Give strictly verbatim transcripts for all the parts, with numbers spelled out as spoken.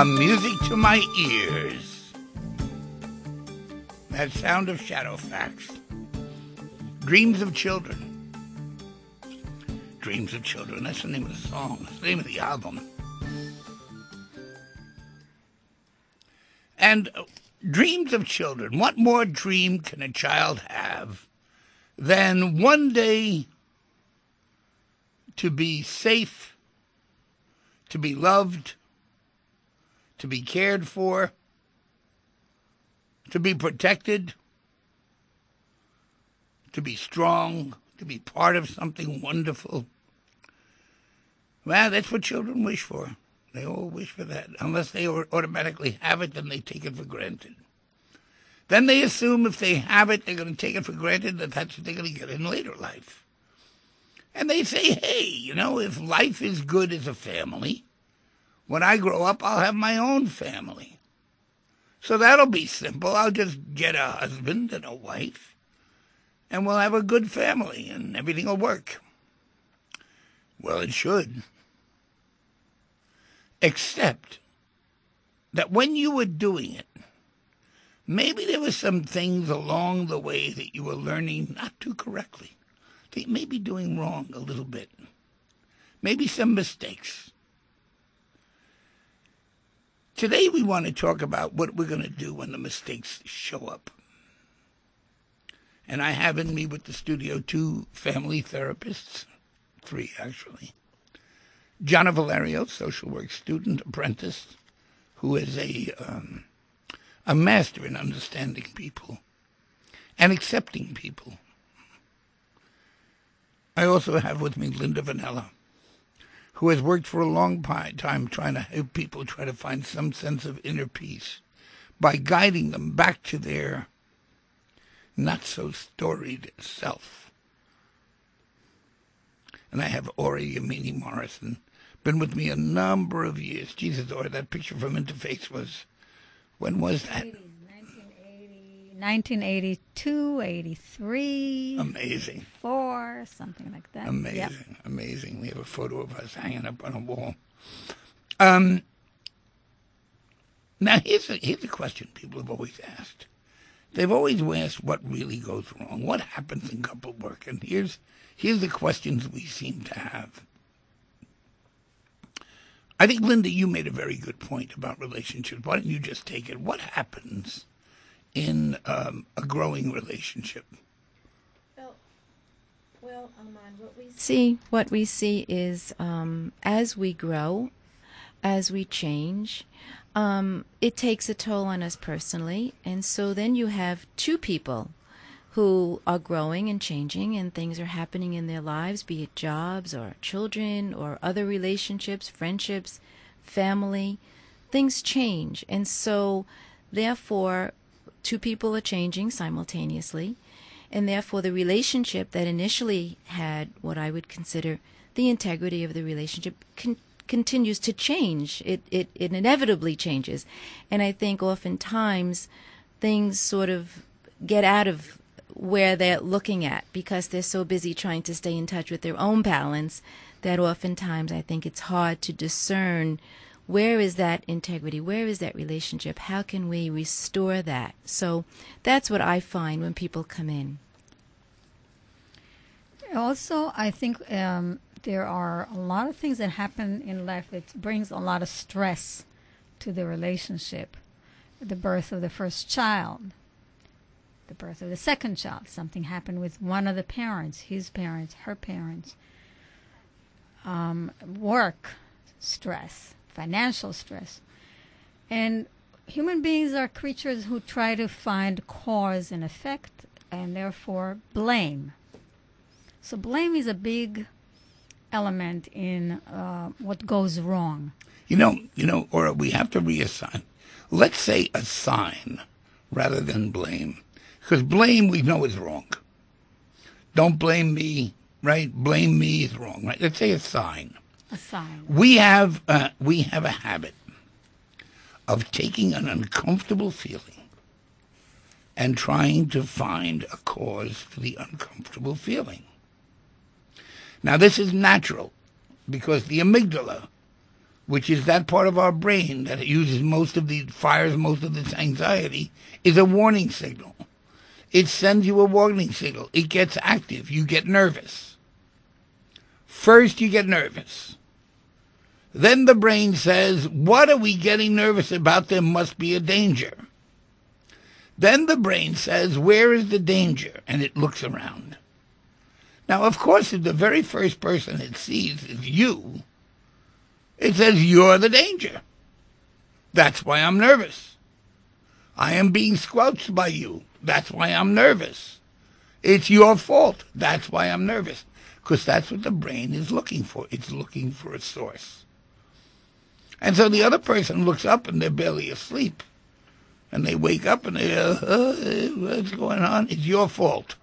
Come music to my ears. That sound of Shadowfax. Dreams of Children. Dreams of Children, that's the name of the song. That's the name of the album. And uh, dreams of children. What more dream can a child have than one day to be safe, to be loved, to be cared for, to be protected, to be strong, to be part of something wonderful? Well, that's what children wish for. They all wish for that. Unless they automatically have it, then they take it for granted. Then they assume if they have it, they're going to take it for granted that that's what they're going to get in later life. And they say, hey, you know, if life is good as a family, when I grow up, I'll have my own family. So that'll be simple. I'll just get a husband and a wife, and we'll have a good family, and everything will work. Well, it should. Except that when you were doing it, maybe there were some things along the way that you were learning not too correctly, that you may be doing wrong a little bit. Maybe some mistakes. Today we want to talk about what we're going to do when the mistakes show up. And I have in me with the studio two family therapists, three actually. Gianna Valerio, social work student, apprentice, who is a um, a master in understanding people and accepting people. I also have with me Linda Vanella, who has worked for a long time trying to help people try to find some sense of inner peace by guiding them back to their not-so-storied self. And I have Ori Yamini Morrison, been with me a number of years. Jesus, Ori, that picture from Interface was, when was that? nineteen eighty-two, eighty-three. Amazing. Four, something like that. Amazing, yep. amazing. We have a photo of us hanging up on a wall. Um. Now, here's a, here's a question people have always asked. They've always asked what really goes wrong, what happens in couple work, and here's here's the questions we seem to have. I think, Linda, you made a very good point about relationships. Why don't you just take it? What happens in um, a growing relationship? Well, well, Armand, what we see, what we see is um, as we grow, as we change, um, it takes a toll on us personally, and so then you have two people who are growing and changing, and things are happening in their lives, be it jobs or children or other relationships, friendships, family. Things change, and so therefore two people are changing simultaneously, and therefore the relationship that initially had what I would consider the integrity of the relationship con- continues to change. It, it, it inevitably changes, and I think oftentimes things sort of get out of where they're looking at because they're so busy trying to stay in touch with their own balance that oftentimes I think it's hard to discern where is that integrity, where is that relationship, how can we restore that. So that's what I find when people come in. Also, I think um, there are a lot of things that happen in life that brings a lot of stress to the relationship. The birth of the first child, the birth of the second child. Something happened with one of the parents, his parents, her parents. Um, work stress, financial stress. And human beings are creatures who try to find cause and effect and therefore blame. So blame is a big element in uh, what goes wrong. You know, you know, or we have to reassign. Let's say assign rather than blame. Because blame, we know, is wrong. Don't blame me, right? Blame me is wrong, right? Let's say assign. Assign. We have, uh, we have a habit of taking an uncomfortable feeling and trying to find a cause for the uncomfortable feeling. Now, this is natural because the amygdala which is that part of our brain that uses most of the, fires most of this anxiety, is a warning signal. It sends you a warning signal. It gets active. You get nervous. First, you get nervous. Then the brain says, what are we getting nervous about? There must be a danger. Then the brain says, where is the danger? And it looks around. Now, of course, if the very first person it sees is you, it says, you're the danger. That's why I'm nervous. I am being squelched by you. That's why I'm nervous. It's your fault. That's why I'm nervous. Because that's what the brain is looking for. It's looking for a source. And so the other person looks up and they're barely asleep. And they wake up and they go, uh, what's going on? It's your fault.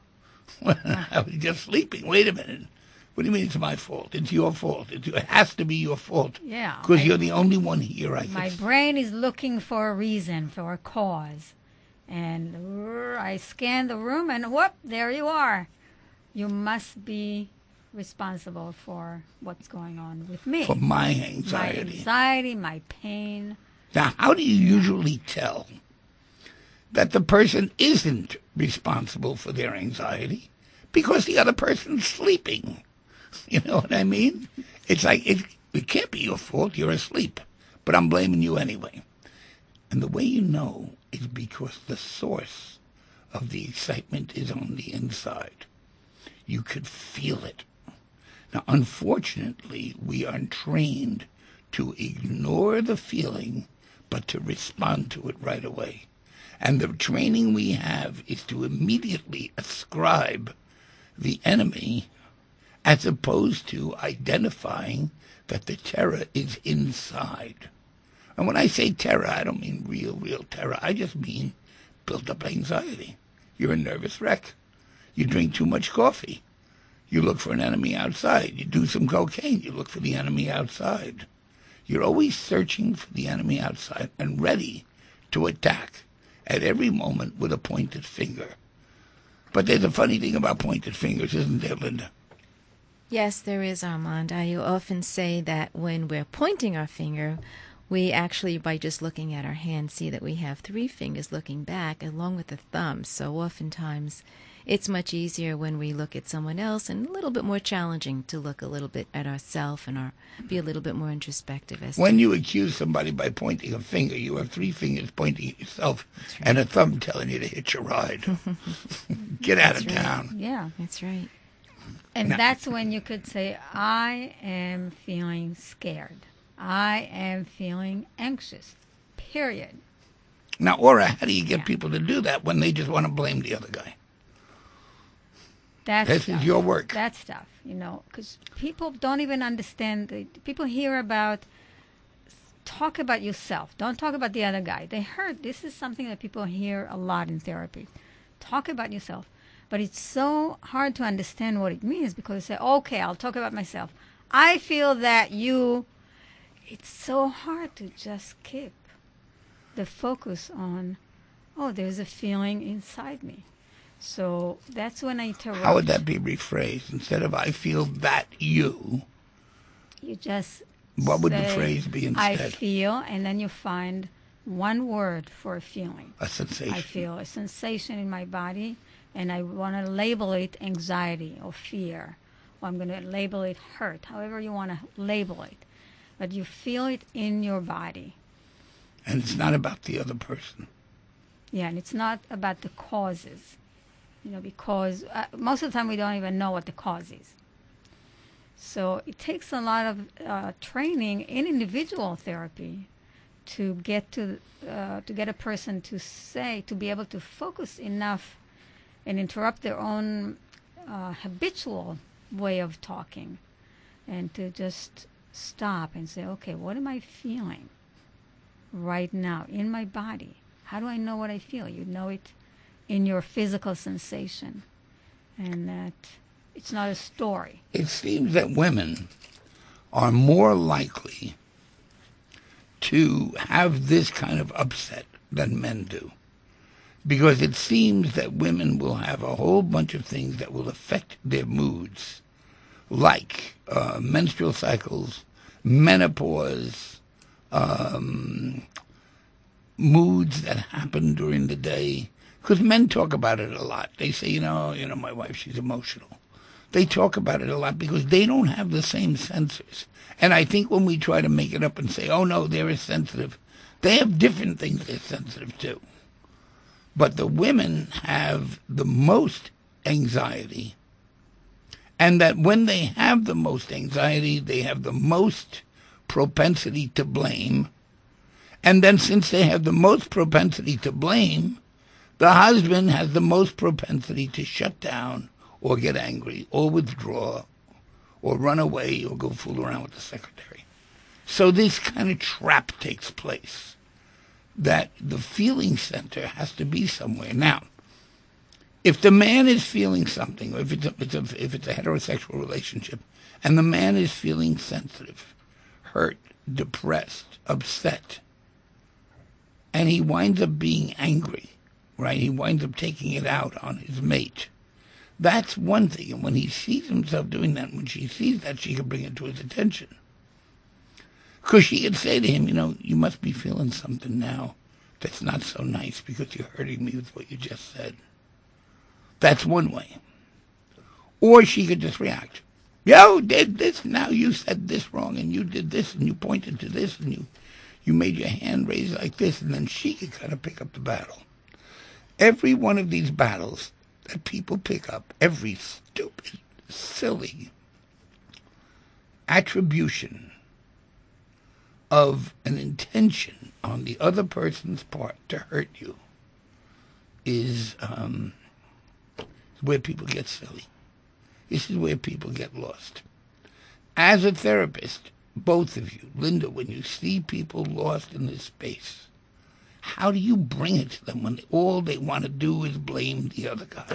I was just sleeping. Wait a minute. What do you mean it's my fault? It's your fault. It's, it has to be your fault. Yeah. Because you're the only one here, I My think. brain is looking for a reason, for a cause. And uh, I scan the room and whoop, there you are. You must be responsible for what's going on with me. For my My anxiety. anxiety, my pain. Now, how do you usually tell that the person isn't responsible for their anxiety? Because the other person's sleeping. You know what I mean? It's like, it, it can't be your fault. You're asleep. But I'm blaming you anyway. And the way you know is because the source of the excitement is on the inside. You could feel it. Now, unfortunately, we are trained to ignore the feeling, but to respond to it right away. And the training we have is to immediately ascribe the enemy as opposed to identifying that the terror is inside. And when I say terror, I don't mean real, real terror. I just mean built-up anxiety. You're a nervous wreck. You drink too much coffee. You look for an enemy outside. You do some cocaine. You look for the enemy outside. You're always searching for the enemy outside and ready to attack at every moment with a pointed finger. But there's a funny thing about pointed fingers, isn't there, Linda? Yes, there is, Armand. I often say that when we're pointing our finger, we actually, by just looking at our hand, see that we have three fingers looking back along with the thumb. So oftentimes it's much easier when we look at someone else and a little bit more challenging to look a little bit at ourselves and our, be a little bit more introspective. As When to, you accuse somebody by pointing a finger, you have three fingers pointing at yourself right. and a thumb telling you to hitch a ride. Get out of That's right. town. Yeah. That's right. And No. that's when you could say, I am feeling scared. I am feeling anxious. Period. Now, Aura, how do you get Yeah. people to do that when they just want to blame the other guy? That's This stuff. is your work. That stuff, you know, because people don't even understand. The, people hear about, talk about yourself. Don't talk about the other guy. They heard, this is something that people hear a lot in therapy. Talk about yourself. But it's so hard to understand what it means because they say, okay, I'll talk about myself. I feel that you, it's so hard to just keep the focus on, oh, there's a feeling inside me. So that's when I interrupt. How would that be rephrased? Instead of I feel that you, You just what would the say, phrase be I instead? feel, and then you find one word for a feeling. A sensation. I feel a sensation in my body, and I want to label it anxiety or fear, or I'm going to label it hurt, however you want to label it. But you feel it in your body. And it's not about the other person. Yeah, and it's not about the causes, you know, because uh, most of the time we don't even know what the cause is. So it takes a lot of uh, training in individual therapy to get to uh, to get a person to say, to be able to focus enough and interrupt their own uh, habitual way of talking, and to just stop and say, okay, what am I feeling right now in my body? How do I know what I feel? You know it in your physical sensation, and that it's not a story. It seems that women are more likely to have this kind of upset than men do. Because it seems that women will have a whole bunch of things that will affect their moods, like uh, menstrual cycles, menopause, um, moods that happen during the day. Because men talk about it a lot. They say, you know, you know, my wife, she's emotional. They talk about it a lot because they don't have the same sensors. And I think when we try to make it up and say, oh, no, they're sensitive, they have different things they're sensitive to. But the women have the most anxiety. And that when they have the most anxiety, they have the most propensity to blame. And then since they have the most propensity to blame, the husband has the most propensity to shut down or get angry or withdraw or run away or go fool around with the secretary. So this kind of trap takes place, that the feeling center has to be somewhere. Now, if the man is feeling something, or if it's a, it's a, if it's a heterosexual relationship, and the man is feeling sensitive, hurt, depressed, upset, and he winds up being angry, right? He winds up taking it out on his mate. That's one thing. And when he sees himself doing that, when she sees that, she can bring it to his attention. Because she could say to him, you know, you must be feeling something now that's not so nice because you're hurting me with what you just said. That's one way. Or she could just react. You did this, now you said this wrong, and you did this, and you pointed to this, and you, you made your hand raise like this, and then she could kind of pick up the battle. Every one of these battles that people pick up, every stupid, silly attribution of an intention on the other person's part to hurt you, is um, where people get silly. This is where people get lost. As a therapist, both of you, Linda, when you see people lost in this space, how do you bring it to them when all they want to do is blame the other guy?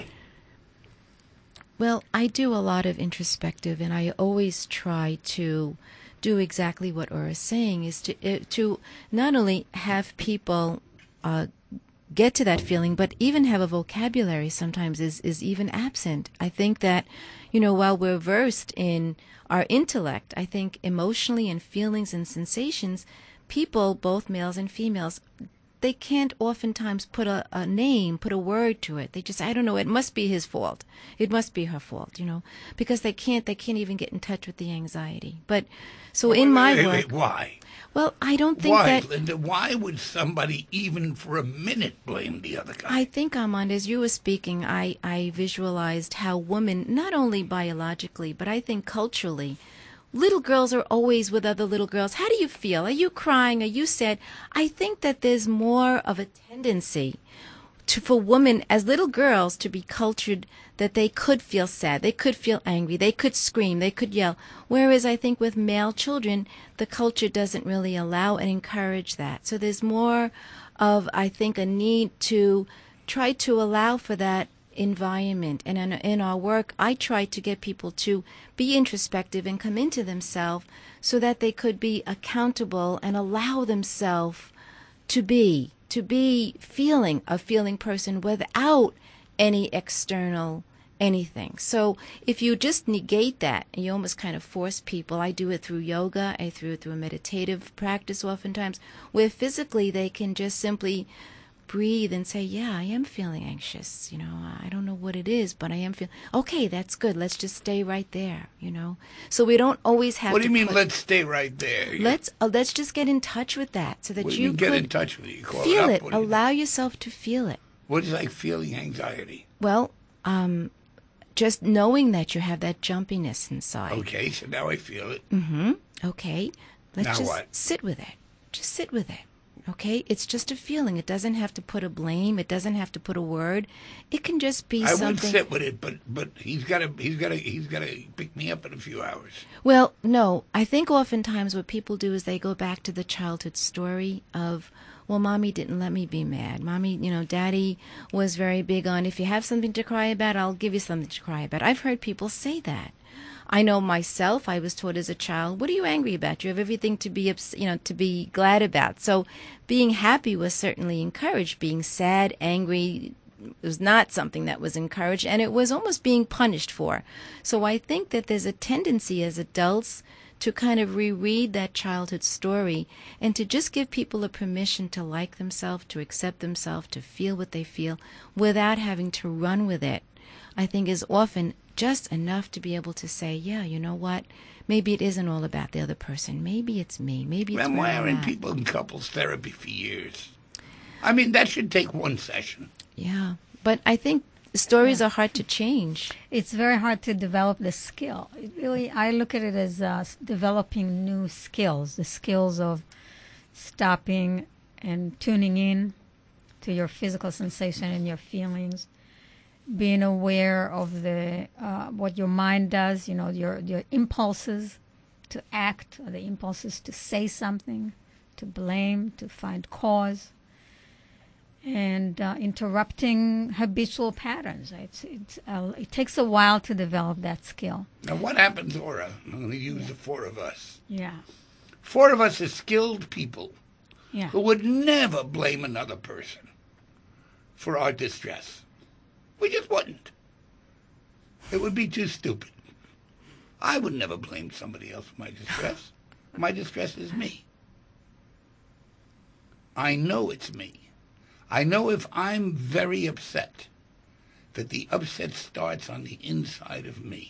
Well, I do a lot of introspective, and I always try to do exactly what Ura is saying, is to, uh, to not only have people uh, get to that feeling, but even have a vocabulary sometimes is, is even absent. I think that, you know, while we're versed in our intellect, I think emotionally and feelings and sensations, people, both males and females, they can't oftentimes put a, a name, put a word to it. They just, I don't know, it must be his fault. It must be her fault, you know, because they can't, they can't even get in touch with the anxiety. But so wait, in my wait, work, wait, why? Well, I don't think why, that. Linda? Why would somebody even for a minute blame the other guy? I think, Armand, as you were speaking, I, I visualized how women, not only biologically, but I think culturally, little girls are always with other little girls. How do you feel? Are you crying? Are you sad? I think that there's more of a tendency to, for women as little girls to be cultured that they could feel sad, they could feel angry, they could scream, they could yell. Whereas I think with male children, the culture doesn't really allow and encourage that. So there's more of, I think, a need to try to allow for that environment. And in, in our work, I try to get people to be introspective and come into themselves so that they could be accountable and allow themselves to be, to be feeling a feeling person without any external anything. So if you just negate that, and you almost kind of force people, I do it through yoga, I do it through a meditative practice oftentimes, where physically they can just simply breathe and say, yeah, I am feeling anxious. You know, I don't know what it is, but I am feeling, okay, that's good. Let's just stay right there, you know. So we don't always have to. What do you mean, put, let's stay right there? Let's uh, let's just get in touch with that so that what do you, you get could in touch with it? You call feel it. it. Up? What Allow you yourself to feel it. What is like feeling anxiety? Well, um, just knowing that you have that jumpiness inside. Okay, so now I feel it. Mm-hmm. Okay. Let's Now just what? sit with it. Just sit with it. Okay? It's just a feeling. It doesn't have to put a blame. It doesn't have to put a word. It can just be I something. would sit with it, but but he's got to he's got to he's got to pick me up in a few hours. Well, no. I think oftentimes what people do is they go back to the childhood story of, well, mommy didn't let me be mad. Mommy, you know, daddy was very big on, if you have something to cry about, I'll give you something to cry about. I've heard people say that. I know myself, I was taught as a child, what are you angry about? You have everything to be, ups- you know, to be glad about. So being happy was certainly encouraged. Being sad, angry was not something that was encouraged, and it was almost being punished for. So I think that there's a tendency as adults to kind of reread that childhood story and to just give people a permission to like themselves, to accept themselves, to feel what they feel without having to run with it, I think is often just enough to be able to say, yeah, you know what? Maybe it isn't all about the other person. Maybe it's me. Maybe it's Well, where why I'm aren't at. people in couples therapy for years? I mean, that should take one session. Yeah, but I think stories are hard to change. It's very hard to develop the skill. It really, I look at it as uh, s- developing new skills, the skills of stopping and tuning in to your physical sensation and your feelings, being aware of the uh, what your mind does, you know, your your impulses to act, or the impulses to say something, to blame, to find cause, and uh, interrupting habitual patterns. It's, it's, uh, it takes a while to develop that skill. Now, what happens, Aura? I'm going to use the four of us. Yeah, Four of us are skilled people yeah, who would never blame another person for our distress. We just wouldn't. It would be too stupid. I would never blame somebody else for my distress. My distress is me. I know it's me. I know if I'm very upset, that the upset starts on the inside of me.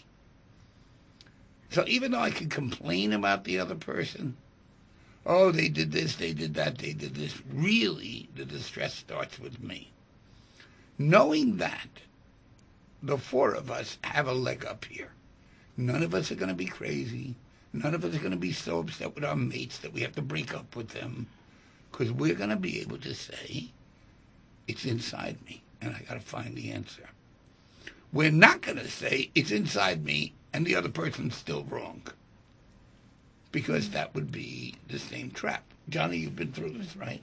So even though I can complain about the other person, oh, they did this, they did that, they did this, really the distress starts with me. Knowing that, the four of us have a leg up here. None of us are going to be crazy. None of us are going to be so upset with our mates that we have to break up with them. Because we're going to be able to say, it's inside me, and I got to find the answer. We're not going to say, it's inside me, and the other person's still wrong. Because that would be the same trap. Johnny, you've been through this, right?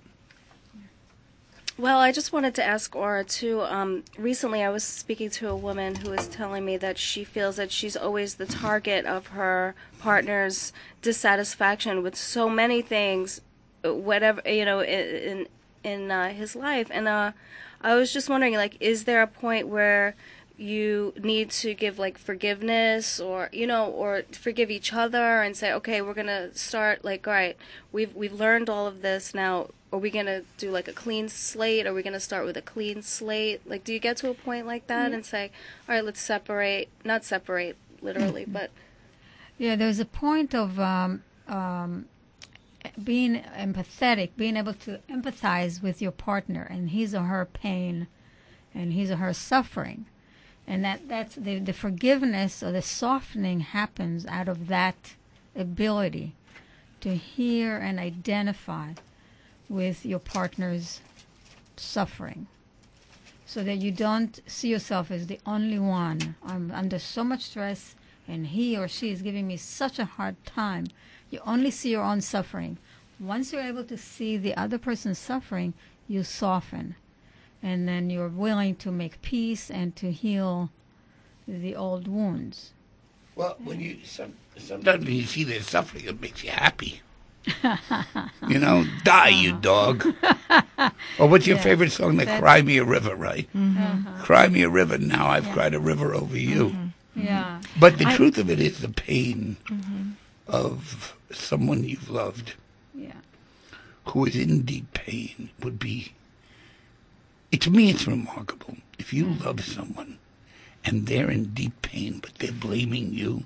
Well, I just wanted to ask Aura, too. Um, recently, I was speaking to a woman who was telling me that she feels that she's always the target of her partner's dissatisfaction with so many things, whatever, you know, in in uh, his life. And uh, I was just wondering, like, is there a point where you need to give, like, forgiveness or, you know, or forgive each other and say, okay, we're going to start, like, all right, we've, we've learned all of this now. Are we going to do, like, a clean slate? Are we going to start with a clean slate? Like, do you get to a point like that Yeah. and say, all right, let's separate, not separate literally, but... Yeah, there's a point of um, um, being empathetic, being able to empathize with your partner and his or her pain and his or her suffering. And that, that's the, the forgiveness or the softening happens out of that ability to hear and identify with your partner's suffering, so that you don't see yourself as the only one. I'm under so much stress, and he or she is giving me such a hard time. You only see your own suffering. Once you're able to see the other person's suffering, you soften, and then you're willing to make peace and to heal the old wounds. Well, when you some, sometimes when you see their suffering, it makes you happy. You know, die, you dog. Or what's your Yeah. favorite song? That That's- Cry Me a River, right? Uh-huh. Cry me a river. Now I've Yeah. cried a river over you. Yeah. But the I- truth of it is the pain of someone you've loved Yeah. who is in deep pain would be, it, to me, it's remarkable. If you love someone and they're in deep pain, but they're blaming you,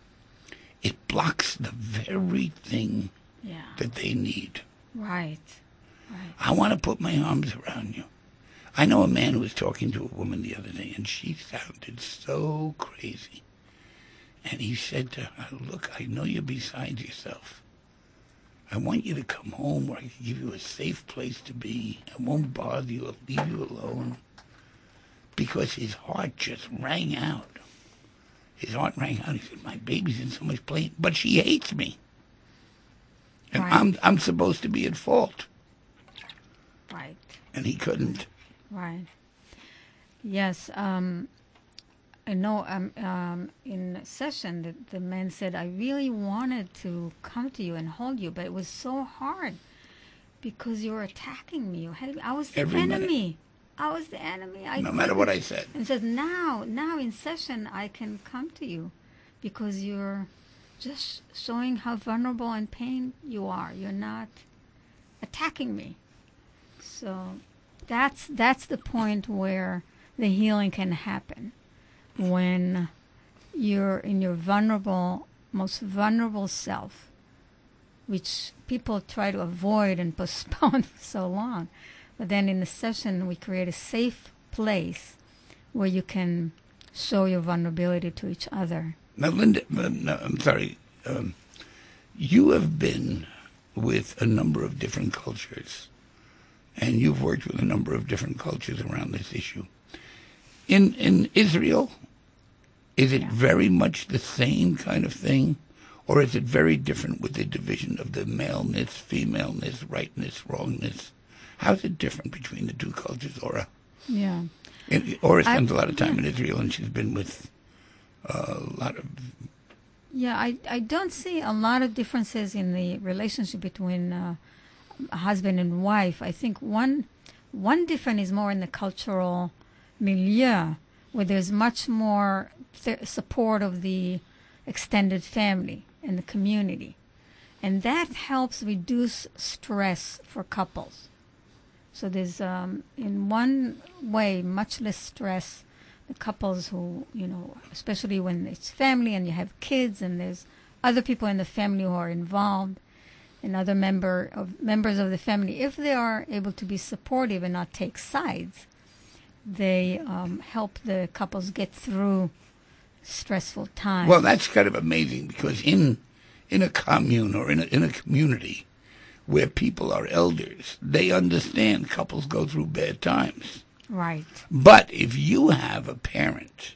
it blocks the very thing Yeah. that they need. Right. Right. I want to put my arms around you. I know a man who was talking to a woman the other day, and she sounded so crazy. And he said to her, look, I know you're beside yourself. I want you to come home where I can give you a safe place to be. I won't bother you or leave you alone. Because his heart just rang out. His heart rang out. He said, my baby's in so much pain, but she hates me. And Right. I'm I'm supposed to be at fault. Right. And he couldn't. Right. Yes. Um, I know um, um, in session, the, the man said, I really wanted to come to you and hold you, but it was so hard because you were attacking me. You had, I was the Every minute. enemy. I was the enemy. I No matter what I said. And says, now, now in session, I can come to you because you're just showing how vulnerable and pain you are. You're not attacking me. So that's that's the point where the healing can happen, when you're in your vulnerable, most vulnerable self, which people try to avoid and postpone for so long. But then in the session, we create a safe place where you can show your vulnerability to each other. Now, Linda, uh, no, I'm sorry. Um, you have been with a number of different cultures, and you've worked with a number of different cultures around this issue. In in Israel, is it Yeah. very much the same kind of thing, or is it very different with the division of the maleness, femaleness, rightness, wrongness? How's it different between the two cultures, Ora? Yeah. And Ora spends I- a lot of time yeah. in Israel, and she's been with a lot of... Yeah, I, I don't see a lot of differences in the relationship between uh, husband and wife. I think one one difference is more in the cultural milieu, where there's much more th- support of the extended family and the community. And that helps reduce stress for couples. So there's, um, in one way, much less stress. The couples who, you know, especially when it's family and you have kids and there's other people in the family who are involved, and other member of members of the family, if they are able to be supportive and not take sides, they um, help the couples get through stressful times. Well, that's kind of amazing, because in in a commune or in a, in a community where people are elders, they understand couples go through bad times. Right. But if you have a parent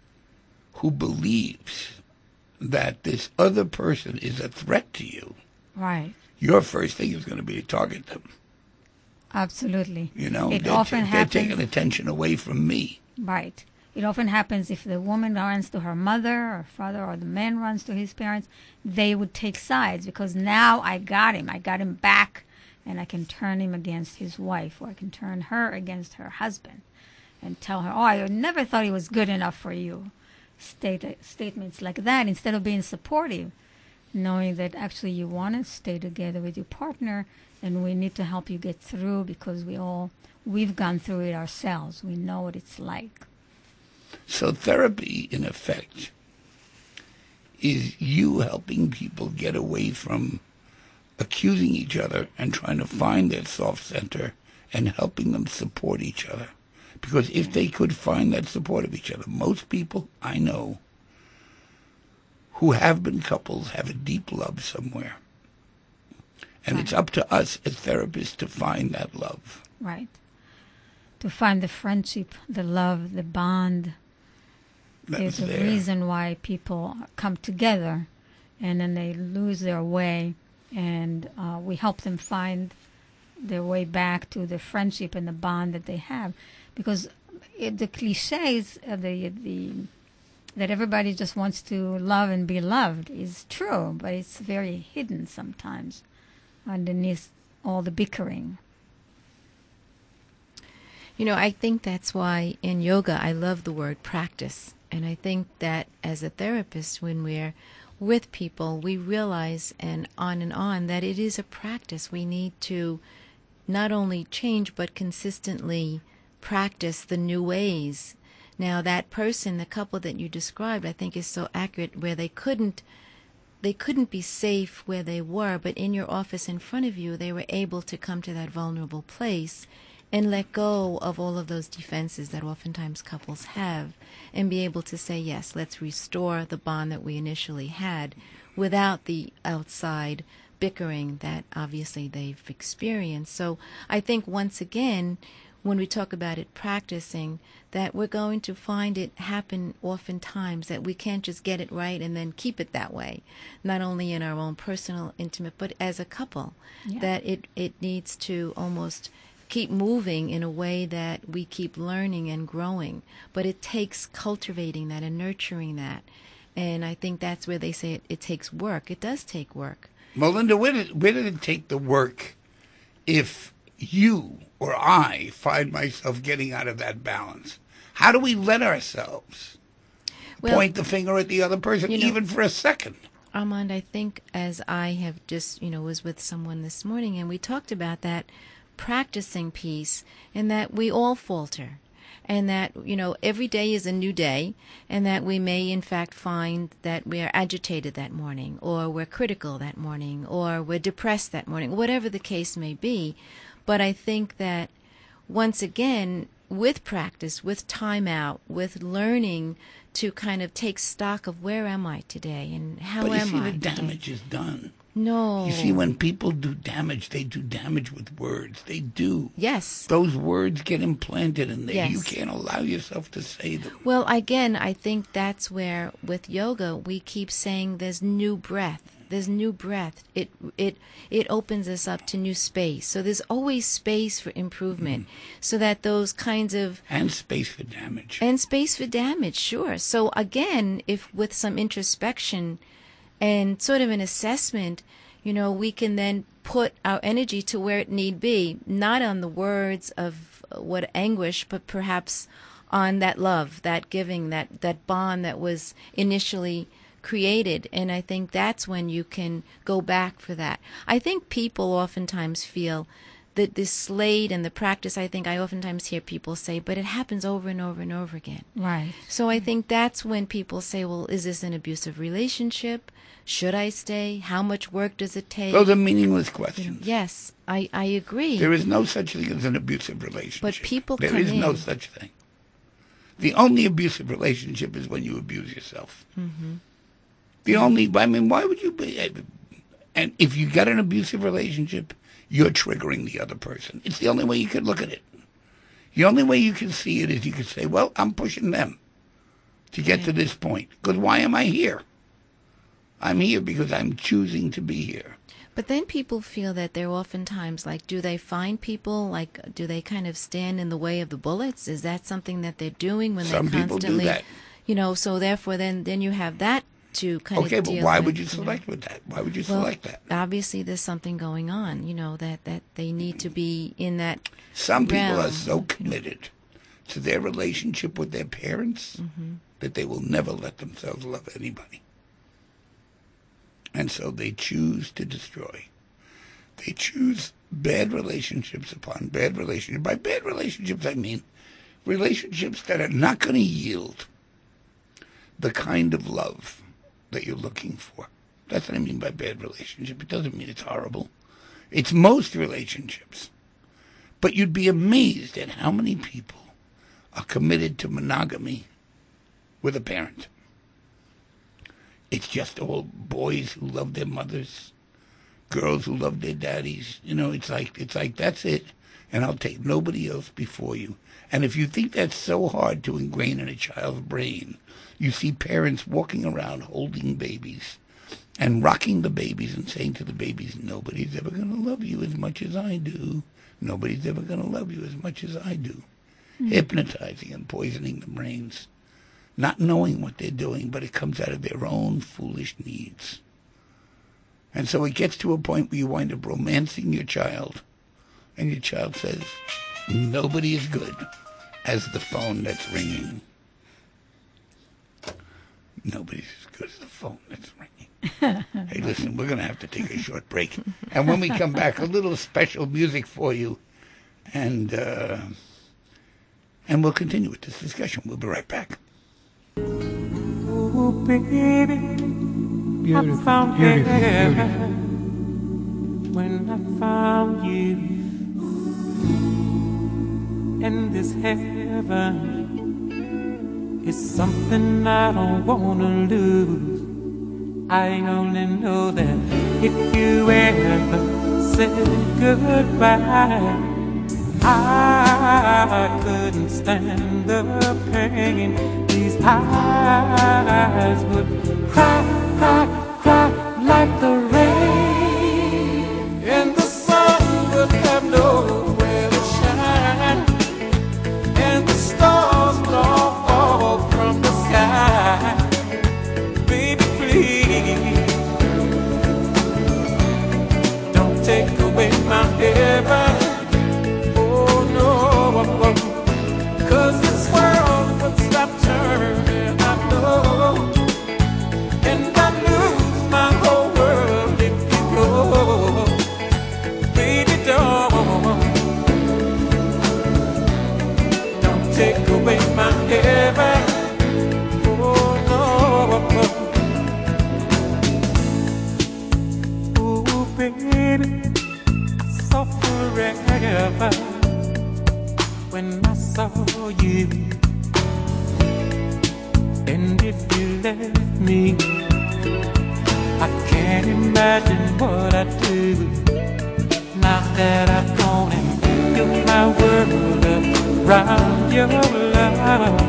who believes that this other person is a threat to you, Right. your first thing is going to be to target them. Absolutely. You know, It they're, often they're happens. taking attention away from me. Right. It often happens if the woman runs to her mother or father, or the man runs to his parents, they would take sides, because now I got him. I got him back, and I can turn him against his wife, or I can turn her against her husband and tell her, oh, I never thought he was good enough for you. State, statements like that, instead of being supportive, knowing that actually you want to stay together with your partner, and we need to help you get through, because we all, we've gone through it ourselves. We know what it's like. So therapy, in effect, is you helping people get away from accusing each other and trying to find their soft center and helping them support each other. Because if they could find that support of each other, most people I know who have been couples have a deep love somewhere. And Right. it's up to us as therapists to find that love. Right. To find the friendship, the love, the bond. That's There's a there. reason why people come together, and then they lose their way, and uh, we help them find their way back to the friendship and the bond that they have. Because it, the cliches, uh, the the that everybody just wants to love and be loved is true, but it's very hidden sometimes underneath all the bickering. You know, I think that's why in yoga I love the word practice. And I think that as a therapist, when we're with people, we realize, and on and on, that it is a practice. We need to not only change, but consistently practice the new ways. Now, that person, the couple that you described, I think is so accurate, where they couldn't they couldn't be safe where they were, but in your office in front of you, they were able to come to that vulnerable place and let go of all of those defenses that oftentimes couples have, and be able to say, yes, let's restore the bond that we initially had without the outside bickering that obviously they've experienced. So I think once again, when we talk about it practicing, that we're going to find it happen oftentimes, that we can't just get it right and then keep it that way, not only in our own personal, intimate, but as a couple, Yeah. that it, it needs to almost keep moving in a way that we keep learning and growing. But it takes cultivating that and nurturing that. And I think that's where they say it, it takes work. It does take work. Melinda, where did, where did it take the work if you or I find myself getting out of that balance? How do we let ourselves Well, point the finger at the other person, you know- even for a second? Armand, I think as I have just, you know, was with someone this morning and we talked about that practicing piece and that we all falter and that, you know, every day is a new day and that we may in fact find that we are agitated that morning or we're critical that morning or we're depressed that morning, whatever the case may be. But I think that once again, with practice, with time out, with learning to kind of take stock of where am I today and how but you am see, I the damage today? is done. No. You see, when people do damage, they do damage with words. They do. Yes. Those words get implanted in there. Yes. You can't allow yourself to say them. Well, again, I think that's where with yoga we keep saying there's new breath. There's new breath. It it it opens us up to new space. So there's always space for improvement. Mm-hmm. So that those kinds of and space for damage. And space for damage, sure. So again, if with some introspection and sort of an assessment, you know, we can then put our energy to where it need be, not on the words of what anguish, but perhaps on that love, that giving, that that bond that was initially created. And I think that's when you can go back for that. I think people oftentimes feel that this slate and the practice, I think I oftentimes hear people say, but it happens over and over and over again. Right. So I think that's when people say, well, is this an abusive relationship? Should I stay? How much work does it take? Those are meaningless questions. Yes, I, I agree. There is no such thing as an abusive relationship. But people There come is in. no such thing. The only abusive relationship is when you abuse yourself. Mm-hmm. The only, I mean, why would you be, and if you got an abusive relationship, you're triggering the other person. It's the only way you can look at it. The only way you can see it is you can say, well, I'm pushing them to get Right. to this point. Because why am I here? I'm here because I'm choosing to be here. But then people feel that they're oftentimes like, do they find people, like, do they kind of stand in the way of the bullets? Is that something that they're doing when Some they people do constantly, that. you know, so therefore then, then you have that to kind Okay, of but deal why with, would you know. select with that? Why would you Well, select that? obviously there's something going on, you know, that, that they need to be in that Some people realm, are so you know. committed to their relationship with their parents Mm-hmm. that they will never let themselves love anybody. And so they choose to destroy. They choose bad relationships upon bad relationships. By bad relationships, I mean relationships that are not going to yield the kind of love that you're looking for. That's what I mean by bad relationship. It doesn't mean it's horrible. It's most relationships. But you'd be amazed at how many people are committed to monogamy with a parent. It's just all boys who love their mothers, girls who love their daddies. You know, it's like it's like that's it, and I'll take nobody else before you. And if you think that's so hard to ingrain in a child's brain, you see parents walking around holding babies and rocking the babies and saying to the babies, nobody's ever going to love you as much as I do. Nobody's ever going to love you as much as I do. Mm-hmm. Hypnotizing and poisoning the brains. Not knowing what they're doing, but it comes out of their own foolish needs. And so it gets to a point where you wind up romancing your child, and your child says, nobody is good as the phone that's ringing. Nobody's as good as the phone that's ringing. Hey, listen, we're going to have to take a short break. And when we come back, a little special music for you, and uh, and we'll continue with this discussion. We'll be right back. Oh, baby, Beautiful, I found beautiful, heaven beautiful. when I found you. And this heaven is something I don't wanna lose. I only know that if you ever said goodbye, I couldn't stand the pain. These eyes would cry, cry, cry like the rain, and the sun would have nowhere to shine, and the stars would all fall from the sky. Baby, please don't take away my heaven. Oh no, 'cause this world would stop turning, I know, and I lose my heaven. Oh, no. Oh, baby, I saw forever when I saw you. And if you left me, I can't imagine what I'd do. Now that I've gone and built my world around your love,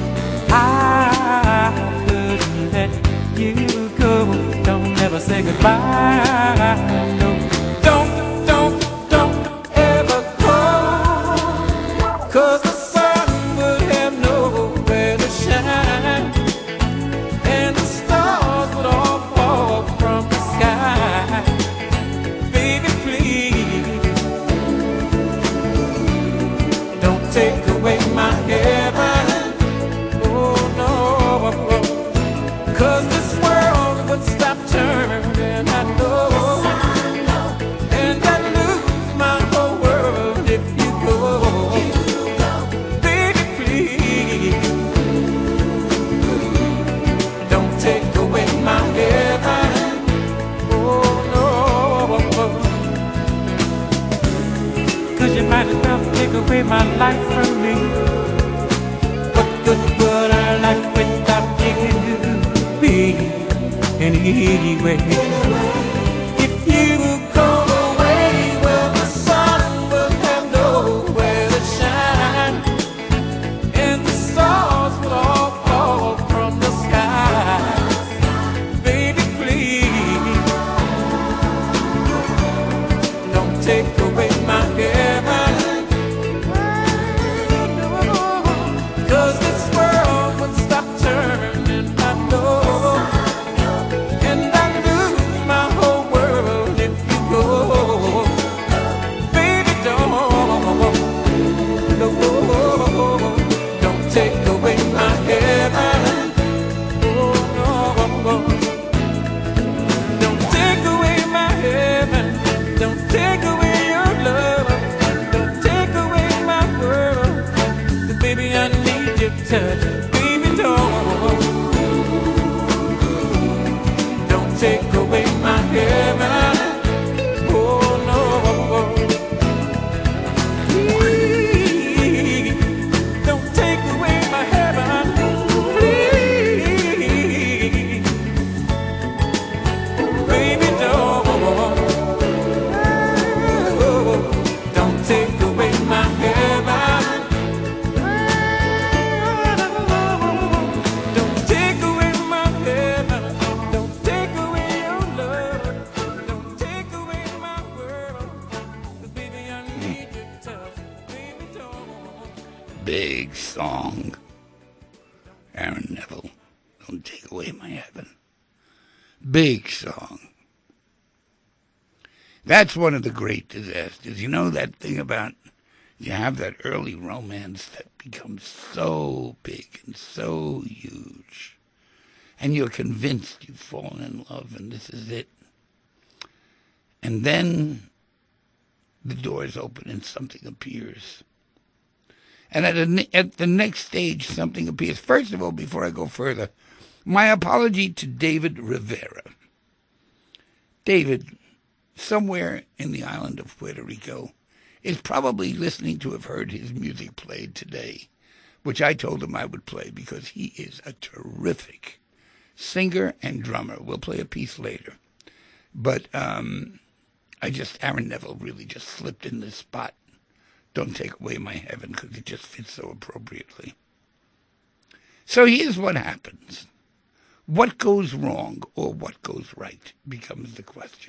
I couldn't let you go. Don't ever say goodbye. No, don't, don't, don't ever go. 'Cause the sun would have nowhere to shine, and the stars would all fall from the sky. Baby, please, don't take away my heaven. Oh, no. 'Cause this world would stop turning, I know. And I'd lose my whole world if you go. Baby, please, don't take away my heaven. Oh, no. 'Cause you might as well take away my life from me. What good would our life without you be anyway? If you go away, well, the sun will have nowhere to shine, and the stars will all fall from the sky. Baby, please, don't take away my heaven. 'Cause this world would stop turning, I know. And I lose my whole world if you go. Baby, don't, no, don't take away my heaven. Oh, no. Don't take away my heaven. Don't take away your love. Don't take away my world. 'Cause baby, I need your touch. Baby, don't, don't take away my heaven. Oh, no. Please, don't take away my heaven. Please, baby, don't, don't take away my heaven. Don't take away my heaven. Don't take away your love. Don't take away my world. 'Cause baby, I need your touch. Baby, don't. Big song. Aaron Neville, don't take away my heaven. Big song. That's one of the great disasters. You know that thing about you have that early romance that becomes so big and so huge, and you're convinced you've fallen in love and this is it. And then the doors open and something appears. And at, a, at the next stage, something appears. First of all, before I go further, my apology to David Rivera. David, somewhere in the island of Puerto Rico, is probably listening to have heard his music played today, which I told him I would play because he is a terrific singer and drummer. We'll play a piece later. But um, I just, Aaron Neville really just slipped in this spot. Don't take away my heaven, because it just fits so appropriately. So here's what happens. What goes wrong or what goes right becomes the question.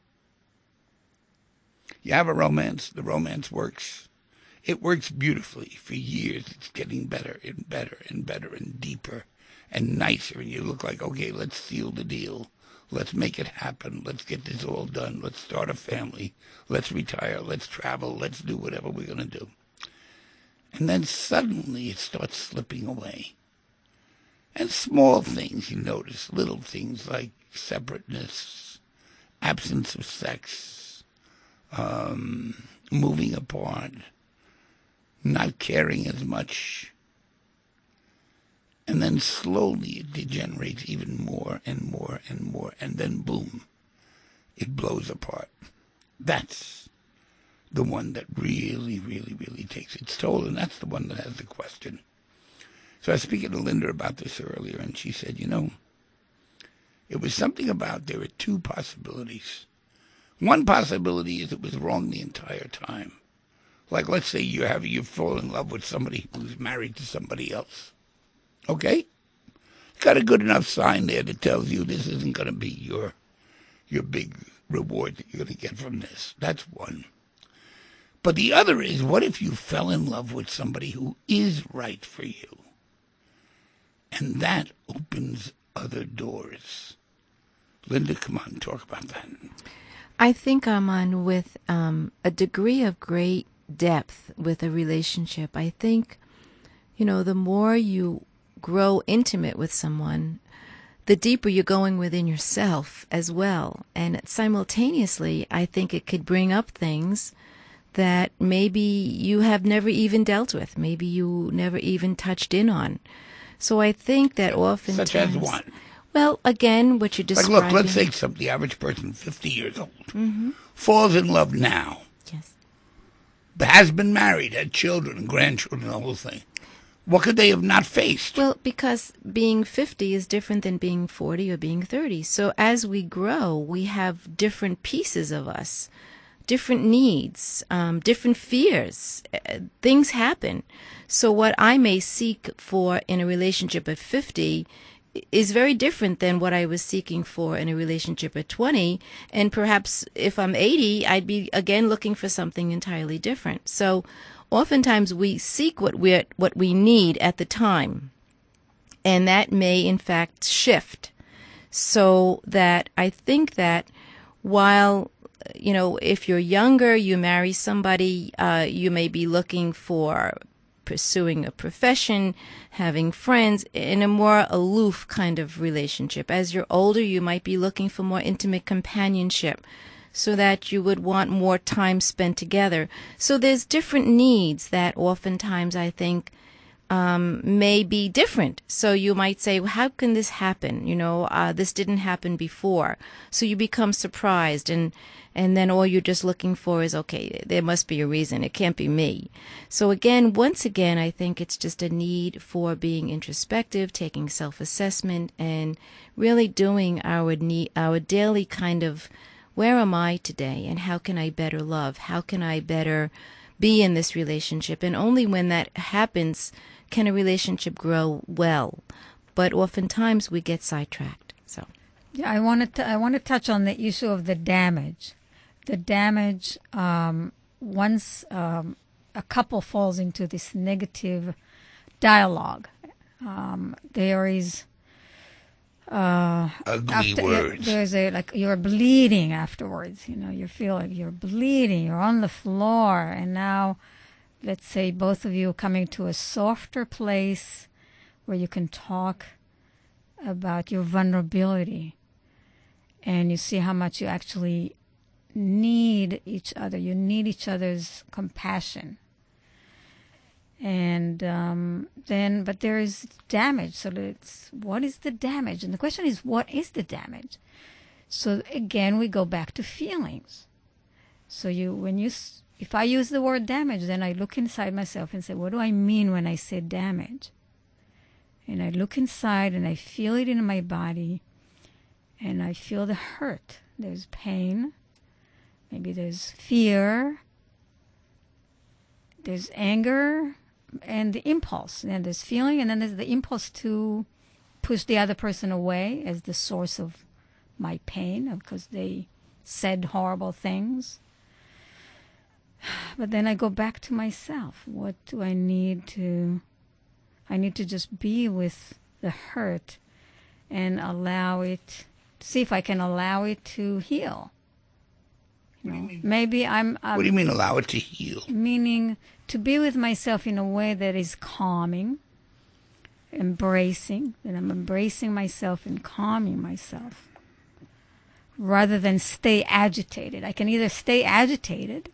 You have a romance. The romance works. It works beautifully. For years, it's getting better and better and better and deeper and nicer. And you look like, okay, let's seal the deal. Let's make it happen. Let's get this all done. Let's start a family. Let's retire. Let's travel. Let's do whatever we're going to do. And then suddenly it starts slipping away. And small things you notice, little things like separateness, absence of sex, um, moving apart, not caring as much. And then slowly it degenerates even more and more and more, and then boom, it blows apart. That's the one that really, really, really takes its toll, and that's the one that has the question. So I was speaking to Linda about this earlier, and she said, you know, it was something about there are two possibilities. One possibility is it was wrong the entire time. Like, let's say you have you fall in love with somebody who's married to somebody else. Okay? Got a good enough sign there that tells you this isn't going to be your your big reward that you're going to get from this. That's one. But the other is, what if you fell in love with somebody who is right for you? And that opens other doors. Linda, come on, talk about that. I think I'm on with um, a degree of great depth with a relationship. I think, you know, the more you grow intimate with someone, the deeper you're going within yourself as well. And simultaneously, I think it could bring up things that maybe you have never even dealt with, maybe you never even touched in on. So I think that oftentimes... Such as what? Well, again, what you're describing... Like, look, let's say some, the average person, fifty years old, mm-hmm. falls in love now. Yes. But has been married, had children, grandchildren, the whole thing. What could they have not faced? Well, because being fifty is different than being forty or being thirty. So as we grow, we have different pieces of us, different needs, um, different fears. Uh, things happen. So what I may seek for in a relationship at fifty is very different than what I was seeking for in a relationship at twenty. And perhaps if I'm eighty, I'd be again looking for something entirely different. So oftentimes we seek what we what we need at the time, and that may in fact shift. So that I think that while, you know, if you're younger, you marry somebody, uh, you may be looking for pursuing a profession, having friends, in a more aloof kind of relationship. As you're older, you might be looking for more intimate companionship, so that you would want more time spent together. So there's different needs that oftentimes I think um, may be different. So you might say, well, how can this happen? You know, uh, this didn't happen before. So you become surprised, and and then all you're just looking for is, okay, there must be a reason. It can't be me. So again, once again, I think it's just a need for being introspective, taking self-assessment, and really doing our need, our daily kind of, where am I today, and how can I better love? How can I better be in this relationship? And only when that happens can a relationship grow well. But oftentimes we get sidetracked. So, yeah, I wanted to I want to touch on the issue of the damage. The damage um, once um, a couple falls into this negative dialogue, um, there is. Uh, Ugly after, words. There's a, like, you're bleeding afterwards, you know, you feel like you're bleeding, you're on the floor, and now, let's say both of you are coming to a softer place where you can talk about your vulnerability, and you see how much you actually need each other, you need each other's compassion. And um, then, but there is damage. So it's, what is the damage? And the question is, what is the damage? So again, we go back to feelings. So you, when you, if I use the word damage, then I look inside myself and say, what do I mean when I say damage? And I look inside and I feel it in my body, and I feel the hurt. There's pain. Maybe there's fear. There's anger. And the impulse, and there's feeling, and then there's the impulse to push the other person away as the source of my pain because they said horrible things. But then I go back to myself. What do I need to... I need to just be with the hurt and allow it... See if I can allow it to heal. You know, maybe I'm, I'm... What do you mean allow it to heal? Meaning to be with myself in a way that is calming, embracing, that I'm embracing myself and calming myself, rather than stay agitated. I can either stay agitated,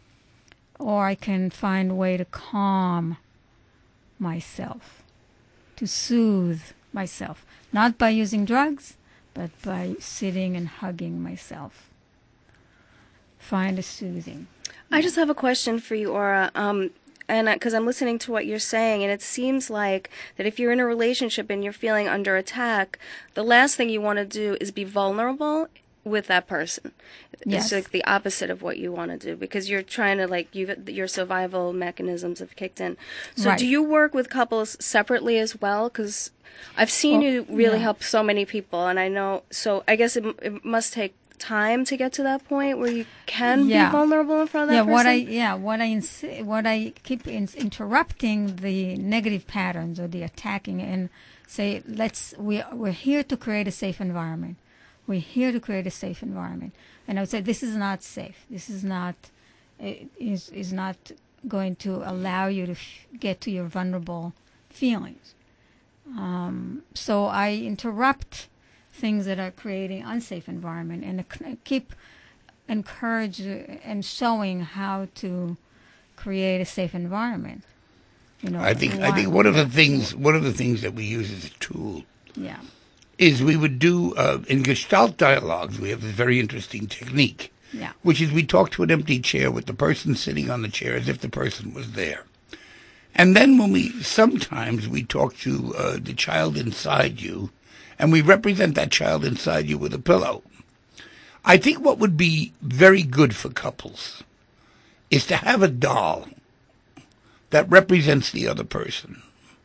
or I can find a way to calm myself. to soothe myself, not by using drugs, but by sitting and hugging myself. Find a soothing. I just have a question for you, Aura. Um, and because I'm listening to what you're saying, and it seems like that if you're in a relationship and you're feeling under attack, the last thing you want to do is be vulnerable with that person. Yes. It's like the opposite of what you want to do, because you're trying to, like, you your survival mechanisms have kicked in. So Right. do you work with couples separately as well? Because I've seen Well, you really yeah. help so many people, and I know, so I guess it, it must take time to get to that point where you can Yeah. be vulnerable in front of that yeah, person? what I yeah, what I ins- what I keep in- interrupting the negative patterns or the attacking and say, let's we we're here to create a safe environment. We're here to create a safe environment, and I would say this is not safe. This is not it is is not going to allow you to f- get to your vulnerable feelings. Um, so I interrupt things that are creating unsafe environment and uh, keep encourage and showing how to create a safe environment. You know, I think I why- think one of the things one of the things that we use as a tool yeah, is we would do uh, in Gestalt dialogues. We have this very interesting technique, yeah, which is we talk to an empty chair with the person sitting on the chair as if the person was there. And then when we, sometimes we talk to uh, the child inside you, and we represent that child inside you with a pillow. I think what would be very good for couples is to have a doll that represents the other person.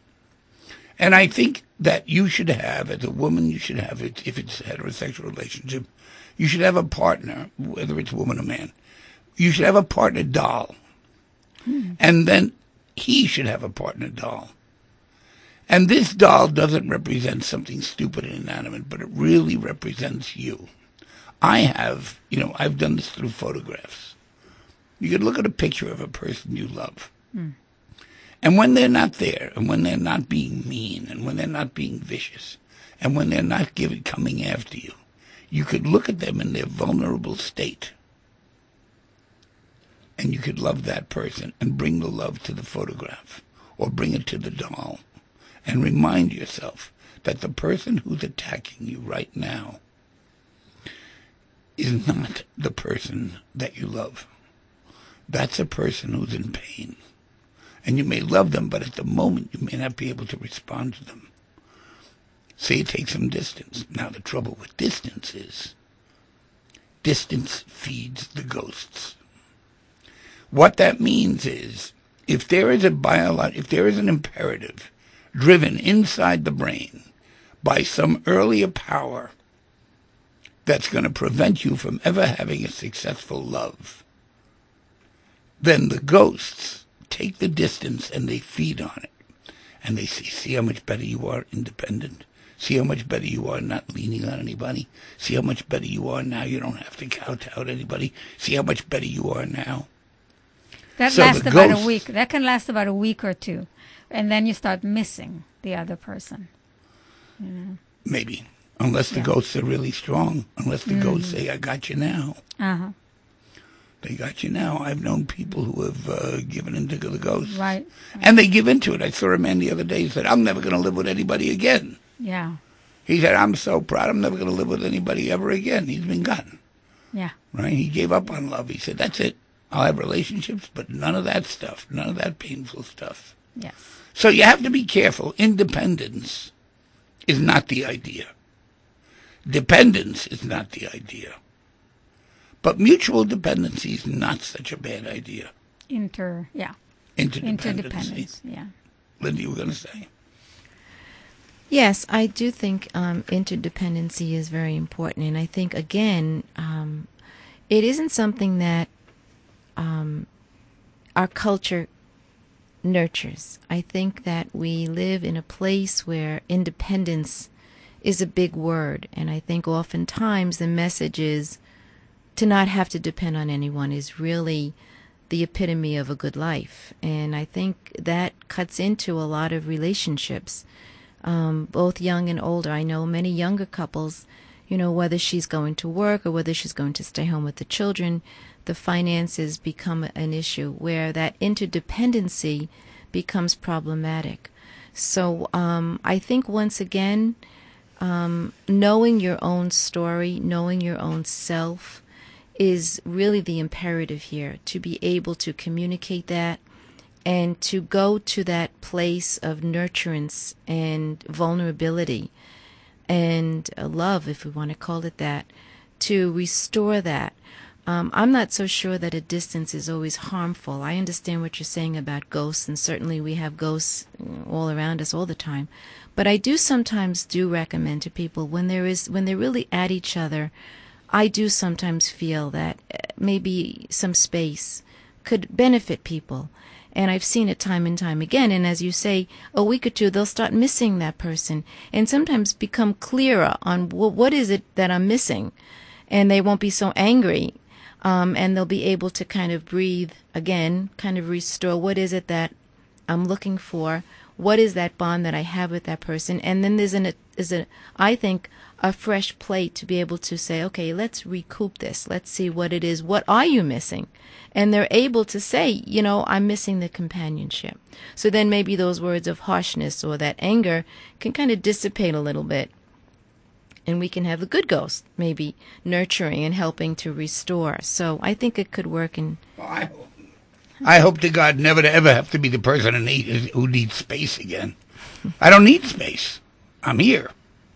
And I think that you should have, as a woman, you should have, it, if it's a heterosexual relationship, you should have a partner, whether it's a woman or man. You should have a partner doll. Hmm. And then he should have a partner doll. And this doll doesn't represent something stupid and inanimate, but it really represents you. I have, you know, I've done this through photographs. You could look at a picture of a person you love. Hmm. And when they're not there, and when they're not being mean, and when they're not being vicious, and when they're not giving, coming after you, you could look at them in their vulnerable state. And you could love that person and bring the love to the photograph or bring it to the doll and remind yourself that the person who's attacking you right now is not the person that you love. That's a person who's in pain. And you may love them, but at the moment you may not be able to respond to them. So you take some distance. Now the trouble with distance is distance feeds the ghosts. What that means is, if there is a biolo- if there is an imperative driven inside the brain by some earlier power that's going to prevent you from ever having a successful love, then the ghosts take the distance and they feed on it. And they say, see how much better you are independent. See how much better you are not leaning on anybody. See how much better you are now. You don't have to kowtow to anybody. See how much better you are now. that So lasts the about ghosts- a week. That can last about a week or two, and then you start missing the other person. Maybe. Unless the Yeah. ghosts are really strong. Unless the ghosts say, I got you now. Uh huh. They got you now. I've known people who have uh, given into the ghosts. Right. And they give into it. I saw a man the other day who said, I'm never going to live with anybody again. Yeah. He said, I'm so proud. I'm never going to live with anybody ever again. He's been gone. Yeah. Right? He gave up on love. He said, that's it. I'll have relationships, but none of that stuff. None of that painful stuff. Yes. So you have to be careful. Independence is not the idea. Dependence is not the idea. But mutual dependency is not such a bad idea. Inter. Yeah. Interdependency. Interdependence. Yeah. Linda, you were going to say? Yes, I do think um, interdependency is very important. And I think, again, um, it isn't something that um, our culture nurtures. I think that we live in a place where independence is a big word. And I think oftentimes the message is to not have to depend on anyone is really the epitome of a good life. And I think that cuts into a lot of relationships. Um, both young and older. I know many younger couples, you know, whether she's going to work or whether she's going to stay home with the children, the finances become an issue where that interdependency becomes problematic. So um, I think once again, um, knowing your own story, knowing your own self is really the imperative here, to be able to communicate that and to go to that place of nurturance and vulnerability and uh, love, if we want to call it that, to restore that. Um, I'm not so sure that a distance is always harmful. I understand what you're saying about ghosts, and certainly we have ghosts all around us all the time. But I do sometimes do recommend to people when there is when they're really at each other, I do sometimes feel that maybe some space could benefit people. And I've seen it time and time again. And as you say, a week or two, they'll start missing that person and sometimes become clearer on well, what is it that I'm missing. And they won't be so angry. Um, and they'll be able to kind of breathe again, kind of restore what is it that I'm looking for, what is that bond that I have with that person. And then there's, an, is a, I think, a fresh plate to be able to say, okay, let's recoup this. Let's see what it is. What are you missing? And they're able to say, you know, I'm missing the companionship. So then maybe those words of harshness or that anger can kind of dissipate a little bit. And we can have the good ghost, maybe nurturing and helping to restore. So I think it could work in... Well, I, I hope to God never to ever have to be the person who needs, who needs space again. I don't need space. I'm here.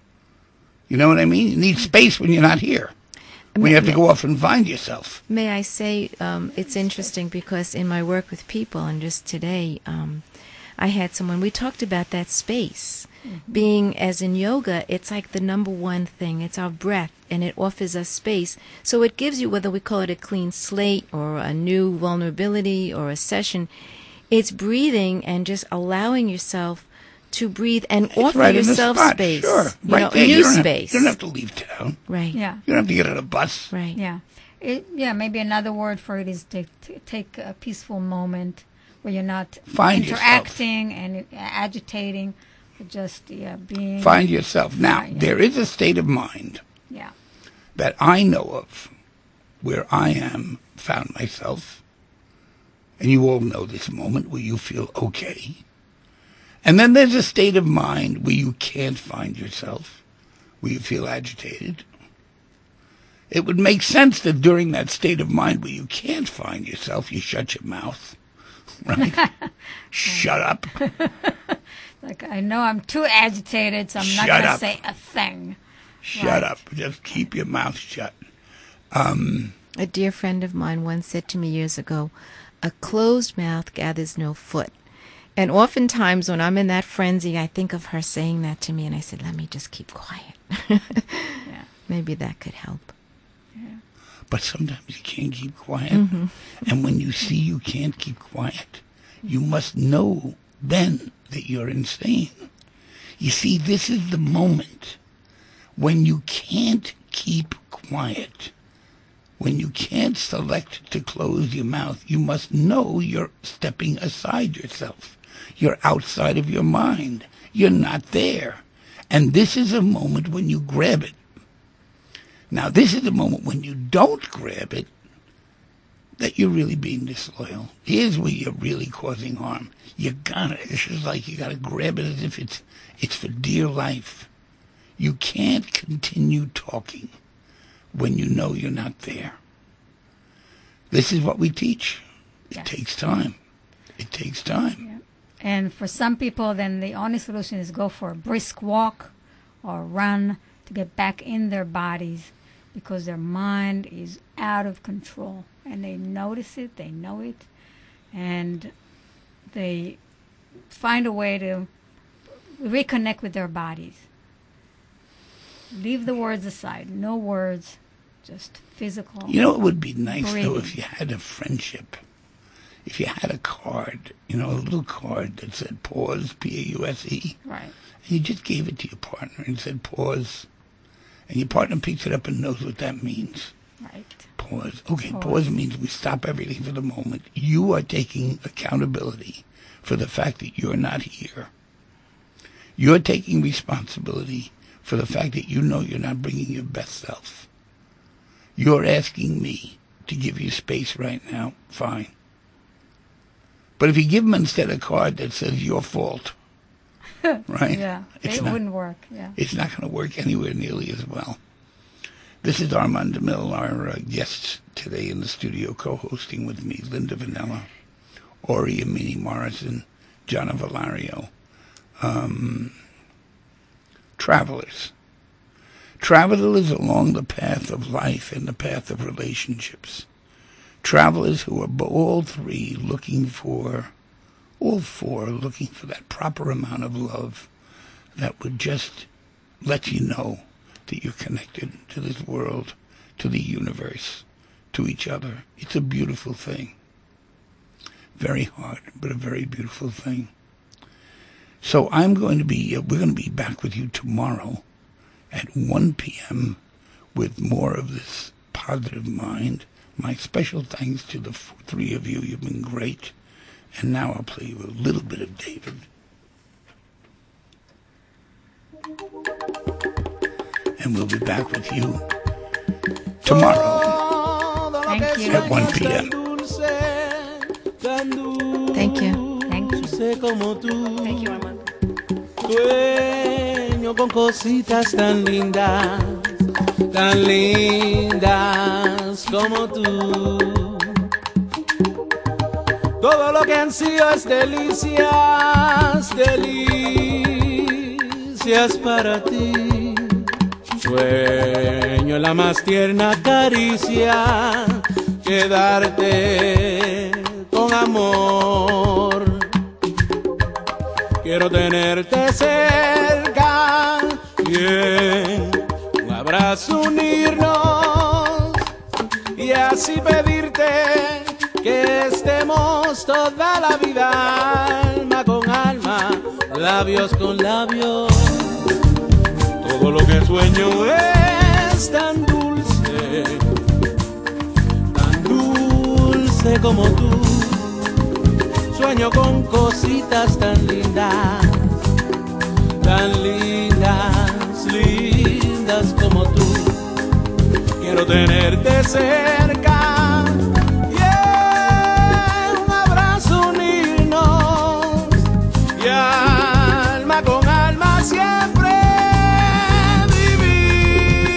You know what I mean? You need space when you're not here. When you have to go off and find yourself. May I say, um, it's interesting because in my work with people, and just today, um, I had someone, we talked about that space. Mm-hmm. Being, as in yoga, it's like the number one thing. It's our breath, and it offers us space. So it gives you, whether we call it a clean slate or a new vulnerability or a session, it's breathing and just allowing yourself to breathe and it's offer right yourself space. Sure, you right know, there. new You don't space. Have, you don't have to leave town. Right. Yeah. You don't have to get on a bus. Right. Yeah. It, yeah, maybe another word for it is to, to take a peaceful moment where you're not Find interacting and agitating, but just yeah, being... Find yourself. Now, Right, yeah. there is a state of mind Yeah. that I know of where I am, found myself, and you all know this moment where you feel okay. And then there's a state of mind where you can't find yourself, where you feel agitated. It would make sense that during that state of mind where you can't find yourself, you shut your mouth, right? Shut up. Like, I know I'm too agitated, so I'm Shut not going to up. say a thing. Shut Right. up. Just keep your mouth shut. Um, A dear friend of mine once said to me years ago, a closed mouth gathers no foot. And oftentimes when I'm in that frenzy, I think of her saying that to me, and I said, let me just keep quiet. Yeah. Maybe that could help. but sometimes you can't keep quiet. Mm-hmm. And when you see you can't keep quiet, you must know then that you're insane. You see, this is the moment when you can't keep quiet. When you can't select to close your mouth, you must know you're stepping aside yourself. You're outside of your mind. You're not there. And this is a moment when you grab it. Now, this is the moment when you don't grab it that you're really being disloyal. Here's where you're really causing harm. You gotta, it's just like you gotta grab it as if it's, it's for dear life. You can't continue talking when you know you're not there. This is what we teach. It Yes. takes time. It takes time. Yeah. And for some people, then the only solution is go for a brisk walk or run to get back in their bodies because their mind is out of control. And they notice it, they know it, and they find a way to reconnect with their bodies. Leave the words aside. No words, just physical. You know, it would be nice, though, breathing. if you had a friendship. If you had a card, you know, a little card that said pause, P A U S E, Right. and you just gave it to your partner and said pause, and your partner picks it up and knows what that means. Right. Pause. Okay, pause. Pause. means we stop everything for the moment. You are taking accountability for the fact that you're not here. You're taking responsibility for the fact that you know you're not bringing your best self. You're asking me to give you space right now. Fine. But if you give them instead a card that says your fault, right? Yeah, It's it not- wouldn't work. Yeah. It's not going to work anywhere nearly as well. This is Armand DeMille, our uh, guests today in the studio, co-hosting with me, Linda Vanella, Ori Amini Morrison, Gianna Valario. Um, travelers. Travelers along the path of life and the path of relationships. Travelers who are all three looking for, all four looking for that proper amount of love that would just let you know that you're connected to this world, to the universe, to each other. It's a beautiful thing. Very hard, but a very beautiful thing. So I'm going to be, uh, we're going to be back with you tomorrow at one p.m. with more of this positive mind. My special thanks to the f- three of you. You've been great. And now I'll play you a little bit of David. And we'll be back with you tomorrow Thank you. at one p.m. Thank you. Thank you. Thank you, Armand. Sueño con cositas tan lindas, tan lindas como tú. Todo lo que ansío es delicias, delicias para ti. Sueño en la más tierna caricia, quedarte con amor. Quiero tenerte cerca y en un abrazo unirnos y así pedirte que estemos toda la vida, alma con alma, labios con labios. Todo lo que sueño es tan dulce, tan dulce como tú. Sueño con cositas tan lindas, tan lindas, lindas como tú. Quiero tenerte cerca y en un abrazo unirnos y alma con alma siempre vivir.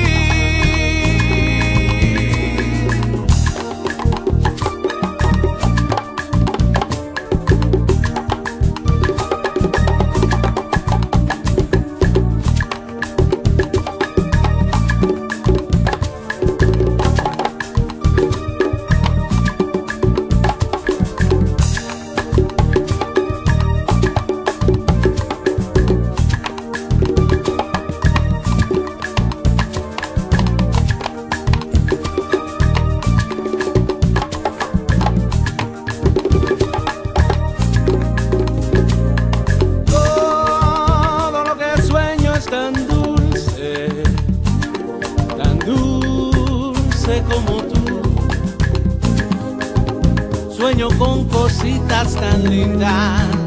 Todo lo que sueño es tan dulce, tan dulce como tú. Sueño con cositas tan lindas,